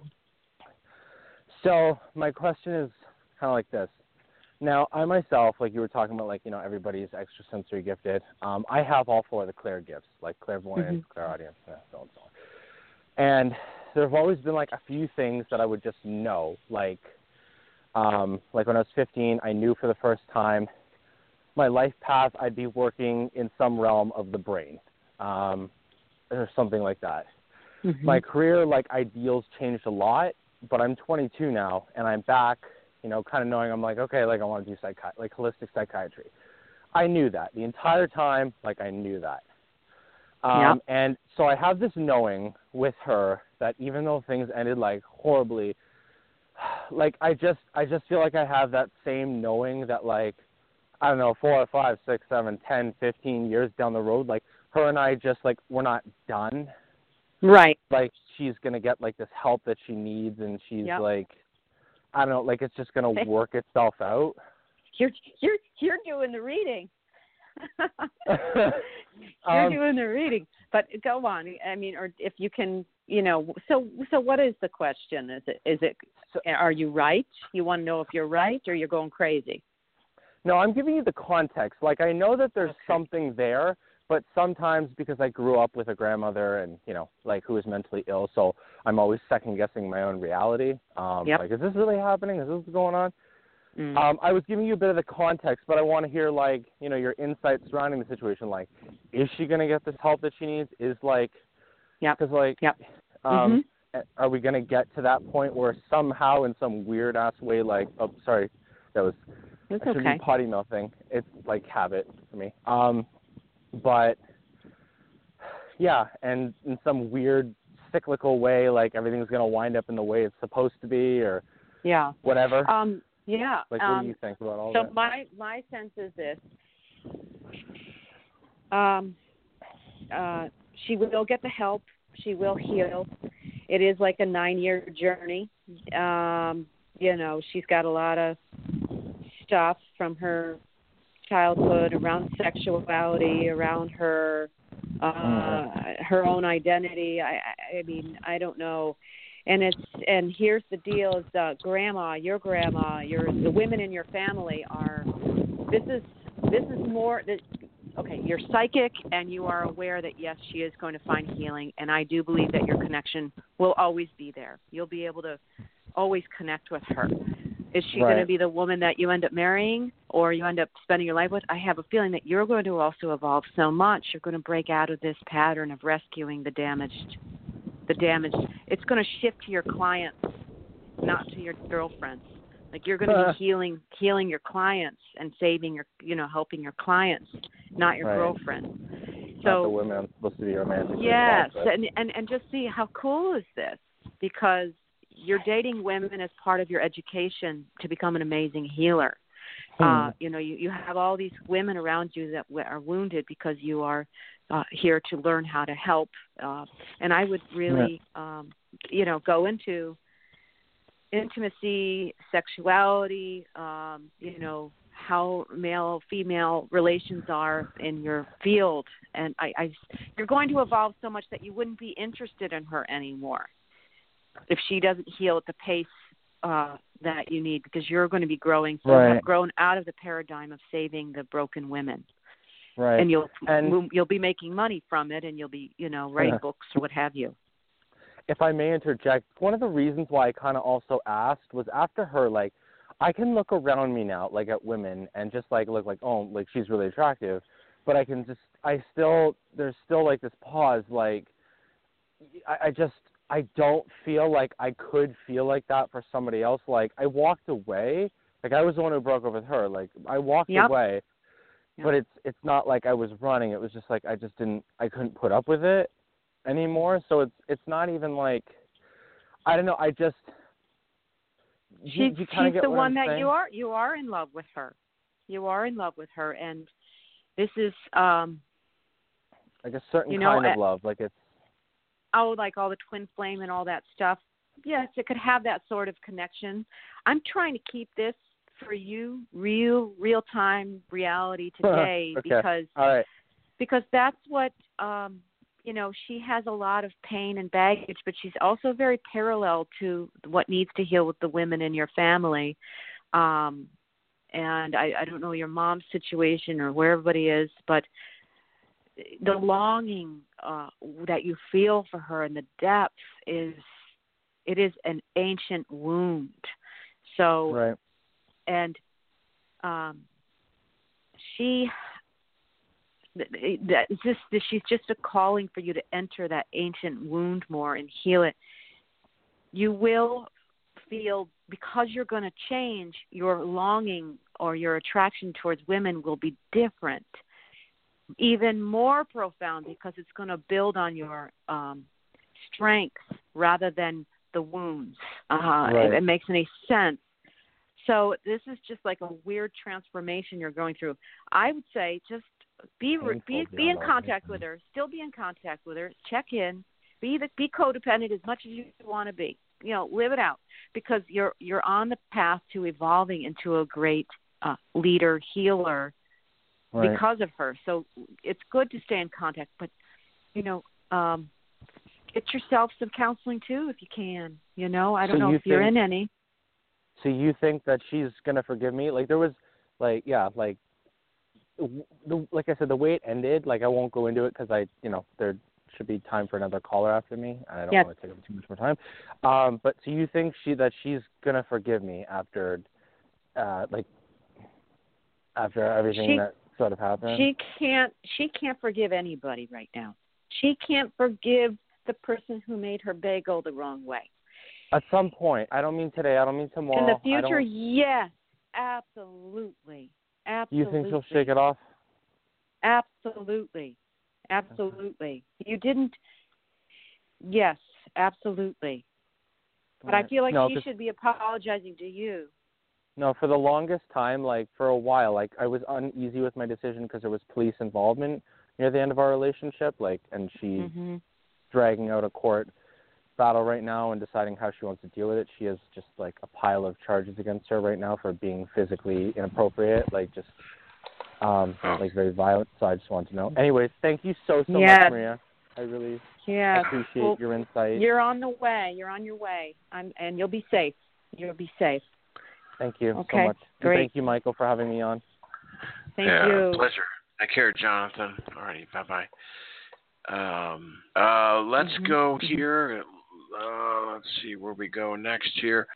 so my question is kind of like this. Now, I myself, like you were talking about, like, you know, everybody's extrasensory gifted. Um, I have all four of the clair gifts, like clairvoyance, Mhm. clairaudience, and so on and so on. And there have always been, like, a few things that I would just know. Like, um, like when I was fifteen, I knew for the first time my life path, I'd be working in some realm of the brain, um, or something like that. Mhm. My career, like, ideals changed a lot, but I'm twenty-two now, and I'm back, you know, kind of knowing I'm like, okay, like, I want to do psychi- like holistic psychiatry. I knew that the entire time, like, I knew that. Um, Yep. And so I have this knowing with her that even though things ended, like, horribly, like, I just, I just feel like I have that same knowing that, like, I don't know, four, five, six, seven, ten, fifteen years down the road, like, her and I just, like, we're not done. Right. Like, she's going to get, like, this help that she needs, and she's, Yep. like, I don't know, like, it's just going Hey. to work itself out. You're you're you're doing the reading. You're Um, doing the reading. But go on. I mean, or if you can, you know. So so what is the question? Is it is it? Are you right? You want to know if you're right, or you're going crazy? No, I'm giving you the context. Like, I know that there's Okay. something there, but sometimes because I grew up with a grandmother and, you know, like, who was mentally ill, so I'm always second-guessing my own reality. Um, Yep. Like, is this really happening? Is this going on? Mm. Um, I was giving you a bit of the context, but I want to hear, like, you know, your insights surrounding the situation. Like, is she going to get this help that she needs? Is, like, Yep. because, like, Yep. um, Mhm. are we going to get to that point where somehow in some weird-ass way, like, oh, sorry, that was, It's I shouldn't okay. be potty mouthing. It's, like, habit for me. Um, but, yeah, and in some weird cyclical way, like, everything's going to wind up in the way it's supposed to be or Yeah. whatever. Um. Yeah. Like, what um, do you think about all So that? my my sense is this. Um, uh, she will get the help. She will heal. It is like a nine-year journey. Um, you know, she's got a lot of stuff from her childhood around sexuality, around her uh, her own identity. I, I, I mean, I don't know. And it's and here's the deal: is uh, grandma, your grandma, your the women in your family are. This is this is more that okay, you're psychic and you are aware that yes, she is going to find healing, and I do believe that your connection will always be there. You'll be able to always connect with her. Is she Right. going to be the woman that you end up marrying or you end up spending your life with? I have a feeling that you're going to also evolve so much. You're going to break out of this pattern of rescuing the damaged. The damaged. It's going to shift to your clients, not to your girlfriends. Like you're going to be healing, healing your clients and saving your, you know, helping your clients, not your Right. girlfriend. So Not the women I'm supposed to be romantic. yes, with. and, and and just see how cool is this, because you're dating women as part of your education to become an amazing healer. Hmm. Uh, you know, you, you have all these women around you that w- are wounded because you are uh, here to learn how to help. Uh, and I would really, yeah. um, you know, go into intimacy, sexuality, um, you know, how male-female relations are in your field. And I, I, you're going to evolve so much that you wouldn't be interested in her anymore if she doesn't heal at the pace uh, that you need, because you're going to be growing. So Right. you have grown out of the paradigm of saving the broken women. Right. And you'll and, you'll be making money from it, and you'll be, you know, writing yeah. books or what have you. If I may interject, one of the reasons why I kind of also asked was after her, like, I can look around me now, like, at women and just, like, look like, oh, like, she's really attractive. But I can just, I still, there's still, like, this pause, like, I, I just, I don't feel like I could feel like that for somebody else. Like, I walked away. Like, I was the one who broke up with her. Like, I walked yep. away. Yep. But it's it's not like I was running. It was just like I just didn't, I couldn't put up with it anymore. So it's it's not even like, I don't know. I just, She's, you, you kind of she's get the what one I'm that saying? you are. You are in love with her. You are in love with her, and this is um, like a certain you know, kind of uh, love. Like it's oh, like all the twin flame and all that stuff. Yes, it could have that sort of connection. I'm trying to keep this for you real, real time reality today okay. because all right. because that's what um, you know. She has a lot of pain and baggage, but she's also very parallel to what needs to heal with the women in your family. Um, and I, I don't know your mom's situation or where everybody is, but the longing uh, that you feel for her and the depth is, it is an ancient wound. So, right. and um, she, that just she's just a calling for you to enter that ancient wound more and heal it. You will feel, because you're going to change, your longing or your attraction towards women will be different, even more profound, because it's going to build on your um, strength rather than the wounds. Uh, right. if it makes any sense. So this is just like a weird transformation you're going through. I would say just be Painful be be in beyond contact all. with her. Still be in contact with her. Check in. Be the, be codependent as much as you want to be. You know, live it out, because you're you're on the path to evolving into a great uh, leader, healer, Right. because of her. So it's good to stay in contact, but you know, um, get yourself some counseling too if you can. You know, I don't So know you if you're think- in any. So you think that she's gonna forgive me? Like there was, like yeah, like, the like I said, the way it ended. Like I won't go into it because I, you know, there should be time for another caller after me, and I don't Yes. want to take up too much more time. Um, but so you think she that she's gonna forgive me after, uh, like, after everything She- that sort of happened? She can't. She can't forgive anybody right now. She can't forgive the person who made her bagel the wrong way. At some point, I don't mean today. I don't mean tomorrow. In the I future, don't, yes, absolutely, absolutely. you think she'll shake it off? Absolutely, absolutely. You didn't. Yes, absolutely. But I feel like no, she 'cause- should be apologizing to you. No, for the longest time, like for a while, like I was uneasy with my decision because there was police involvement near the end of our relationship, like, and she's Mm-hmm. dragging out a court battle right now and deciding how she wants to deal with it. She has just like a pile of charges against her right now for being physically inappropriate, like just um like very violent. So I just wanted to know. Anyways, thank you so so Yes. much, Maria. I really Yeah. appreciate Well, your insight. You're on the way. You're on your way. I'm, and you'll be safe. You'll be safe. Thank you Okay, so much. And great. thank you, Michael, for having me on. Thank yeah, you. Pleasure. Take care, Jonathan. All righty. Bye-bye. Um, uh, let's Mm-hmm. go here. Uh, let's see where we go next here.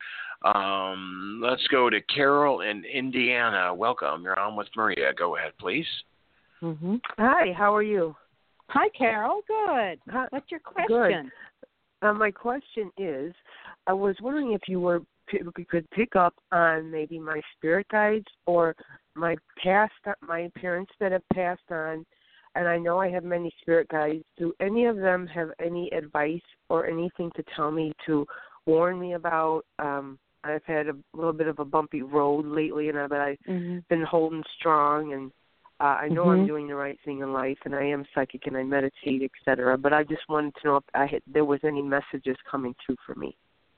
Um, let's go to Carol in Indiana. Welcome. You're on with Maria. Go ahead, please. Mm-hmm. Hi, how are you? Hi, Carol. Good. Hi. What's your question? Good. Uh, my question is, I was wondering if you were if you could pick up on maybe my spirit guides or my past, my parents that have passed on, and I know I have many spirit guides. Do any of them have any advice or anything to tell me to warn me about? Um, I've had a little bit of a bumpy road lately, and I, but I've mm-hmm. been holding strong, and uh, I know mm-hmm. I'm doing the right thing in life, and I am psychic, and I meditate, et cetera. But I just wanted to know if I had, there was any messages coming through for me.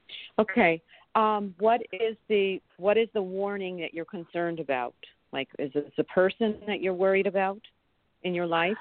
Okay. Um, what is the what is the warning that you're concerned about? Like, is it the person that you're worried about in your life?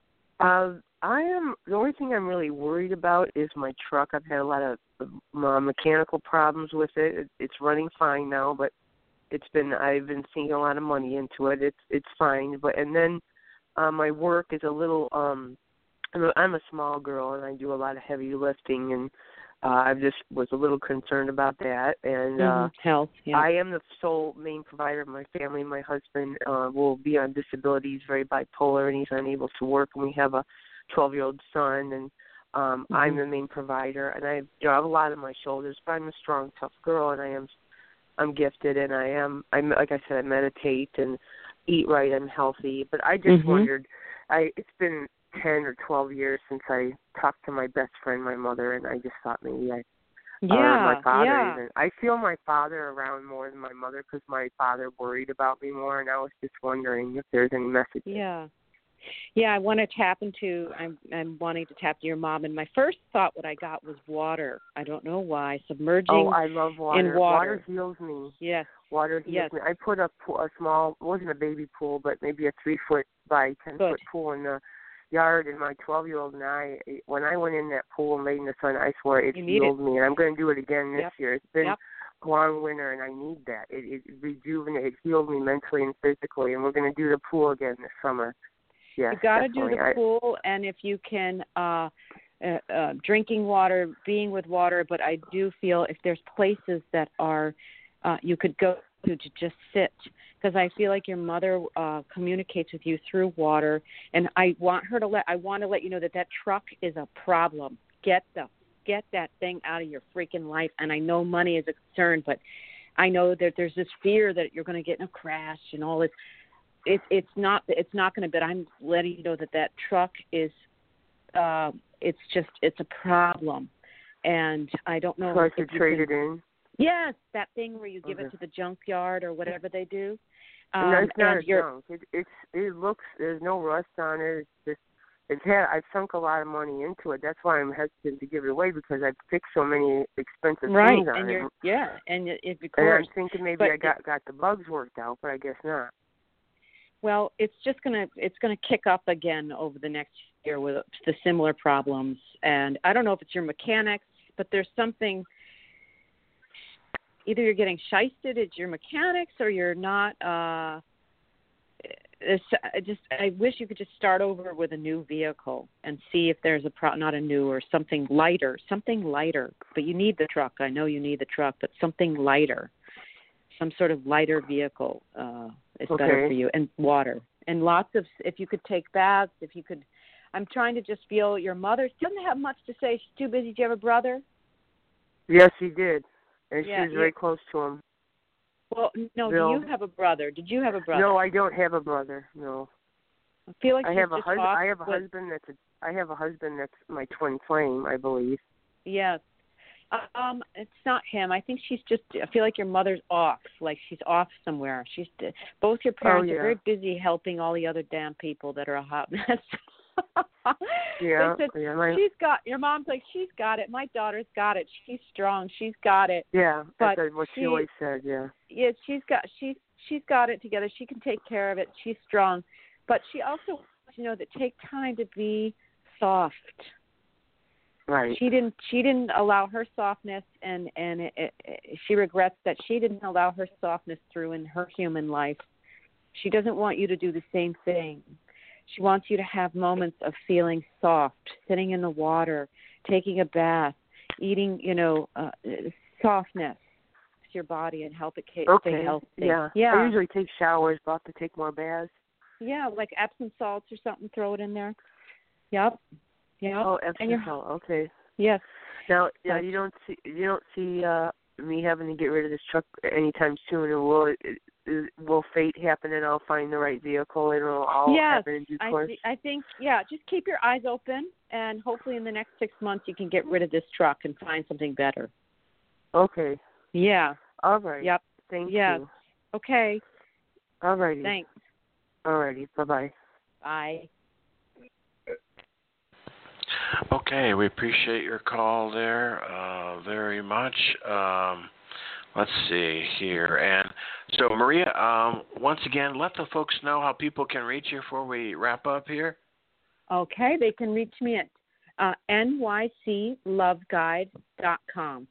Uh, I am. The only thing I'm really worried about is my truck. I've had a lot of uh, mechanical problems with it. it. It's running fine now, but it's been I've been sinking a lot of money into it. It's it's fine, but and then uh, my work is a little. Um, I'm a, I'm a small girl, and I do a lot of heavy lifting, and uh, I just was a little concerned about that. And mm-hmm. uh, health. Yeah. I am the sole main provider of my family. My husband uh, will be on disability. He's very bipolar, and he's unable to work. And we have a twelve-year-old son, and um, mm-hmm. I'm the main provider. And I, you know, I have a lot on my shoulders, but I'm a strong, tough girl, and I am, I'm gifted, and I am, I'm like I said, I meditate and eat right. I'm healthy, but I just mm-hmm. wondered. I it's been ten or twelve years since I talked to my best friend, my mother, and I just thought maybe I. Yeah, uh, my father yeah. even. I feel my father around more than my mother because my father worried about me more, and I was just wondering if there's any messages. Yeah. Yeah, I want to tap into, I'm, I'm wanting to tap to your mom, and my first thought what I got was water. I don't know why. Submerging Oh, I love water. in water. Water heals me. Yes. Water heals yes. me. I put a, pool, a small, it wasn't a baby pool, but maybe a three-foot by ten-foot pool in the yard, and my twelve-year-old and I, when I went in that pool and laid in the sun, I swear it you healed it. me, and I'm going to do it again this yep. year. It's been yep. a long winter, and I need that. It, it rejuvenated, it healed me mentally and physically, and we're going to do the pool again this summer. Yes, you got to definitely. do the pool, and if you can, uh, uh, uh, drinking water, being with water, but I do feel if there's places that are, uh, you could go to to just sit, because I feel like your mother uh, communicates with you through water, and I want her to let, I want to let you know that that truck is a problem. Get the, get that thing out of your freaking life, and I know money is a concern, but I know that there's this fear that you're going to get in a crash and all this. It, it's not. It's not going to. But I'm letting you know that that truck is. Uh, it's just. It's a problem, and I don't know. So I if should you trade can, it in. Yes, that thing where you give okay. it to the junkyard or whatever they do. Um, no, it's not a junk. It, it's. It looks. There's no rust on it. It's just. It's had. I've sunk a lot of money into it. That's why I'm hesitant to give it away because I've fixed so many expensive right. things on and it. You're, yeah, and it, it, of and course. I'm thinking maybe but I got got the bugs worked out, but I guess not. Well, it's just gonna it's gonna kick up again over the next year with the similar problems, and I don't know if it's your mechanics, but there's something. Either you're getting shysted at your mechanics, or you're not. Uh, it's, I just I wish you could just start over with a new vehicle and see if there's a pro, not a new or something lighter, something lighter. But you need the truck. I know you need the truck, but something lighter, some sort of lighter vehicle. Uh, It's okay. better for you, and water, and lots of. If you could take baths, if you could, I'm trying to just feel your mother doesn't have much to say. She's too busy. Do you have a brother? Yes, he did, and yeah, she was very yeah. close to him. Well, no. Bill. Do you have a brother? Did you have a brother? No, I don't have a brother. No. I feel like I have a husband. I have a with... husband that's a. I have a husband that's my twin flame, I believe. Yes. Um, it's not him. I think she's just. I feel like your mother's off. Like she's off somewhere. She's. Both your parents oh, yeah. are very busy helping all the other damn people that are a hot mess. yeah, said, yeah. My, she's got. Your mom's like, she's got it. My daughter's got it. She's strong. She's got it. Yeah, but that's what she, she always said. Yeah. Yeah, she's got. She's she's got it together. She can take care of it. She's strong, but she also wants to know that take time to be soft. Right. She didn't. She didn't allow her softness, and and it, it, she regrets that she didn't allow her softness through in her human life. She doesn't want you to do the same thing. She wants you to have moments of feeling soft, sitting in the water, taking a bath, eating, you know, uh, softness to your body and help it stay okay. healthy. Yeah. yeah. I usually take showers, but I'll have to take more baths. Yeah, like Epsom salts or something, throw it in there. Yep. Yep. Oh, Epsom salt. Okay. Yes. Now, yeah, you don't see you don't see uh, me having to get rid of this truck anytime soon, or will it, it, will fate happen and I'll find the right vehicle and it'll all yes, happen in due course? I, th- I think, yeah, just keep your eyes open, and hopefully in the next six months you can get rid of this truck and find something better. Okay. Yeah. All right. Yep. Thank yes. you. Okay. All righty. Thanks. All righty. Bye-bye. Bye. Okay, we appreciate your call there uh, very much. Um, let's see here. And so, Maria, um, once again, let the folks know how people can reach you before we wrap up here. Okay, they can reach me at uh, N Y C love guide dot com.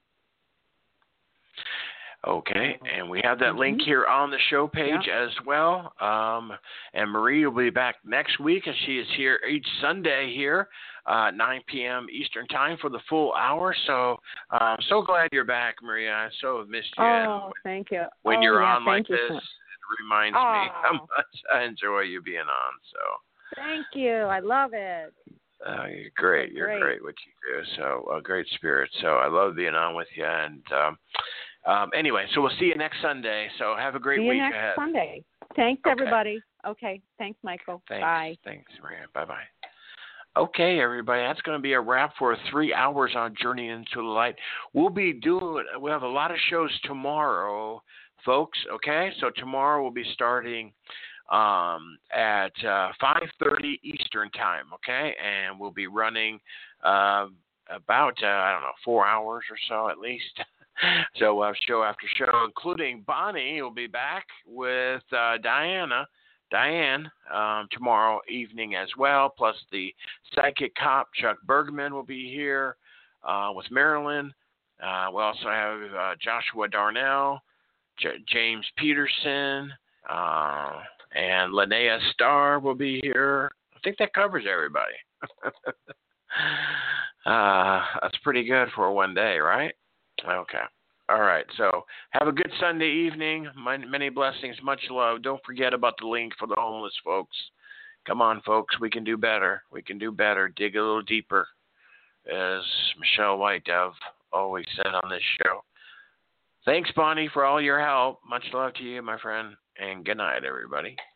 Okay, and we have that mm-hmm. link here on the show page yeah. as well. Um, and Marie will be back next week, and she is here each Sunday here, uh, nine p.m. Eastern Time for the full hour. So I'm uh, so glad you're back, Maria. I so have missed you. Oh, when, thank you. When oh, you're yeah, on like you this, so it reminds oh. me how much I enjoy you being on. So thank you. I love it. Uh, you're great. You're great. great what you do. So a uh, great spirit. So I love being on with you. And um, um, anyway, so we'll see you next Sunday. So have a great see you week next ahead. Sunday. Thanks, okay. everybody. Okay. Thanks, Michael. Thanks. Bye. Thanks, Maria. Bye-bye. Okay, everybody, that's going to be a wrap for three hours on Journey into the Light. We'll be doing, we'll have a lot of shows tomorrow, folks, okay? So tomorrow we'll be starting um, at uh, five thirty Eastern Time, okay? And we'll be running uh, about, uh, I don't know, four hours or so at least. So we'll have show after show, including Bonnie will be back with uh, Diana. Diane um, tomorrow evening as well, plus the psychic cop Chuck Bergman will be here uh, with Marilyn. Uh, we also have uh, Joshua Darnell, J- James Peterson, uh, and Linnea Starr will be here. I think that covers everybody. uh, that's pretty good for one day, right? Okay. All right, so have a good Sunday evening. Many blessings, much love. Don't forget about the link for the homeless folks. Come on, folks, we can do better. We can do better. Dig a little deeper, as Michelle White Dove always said on this show. Thanks, Bonnie, for all your help. Much love to you, my friend, and good night, everybody.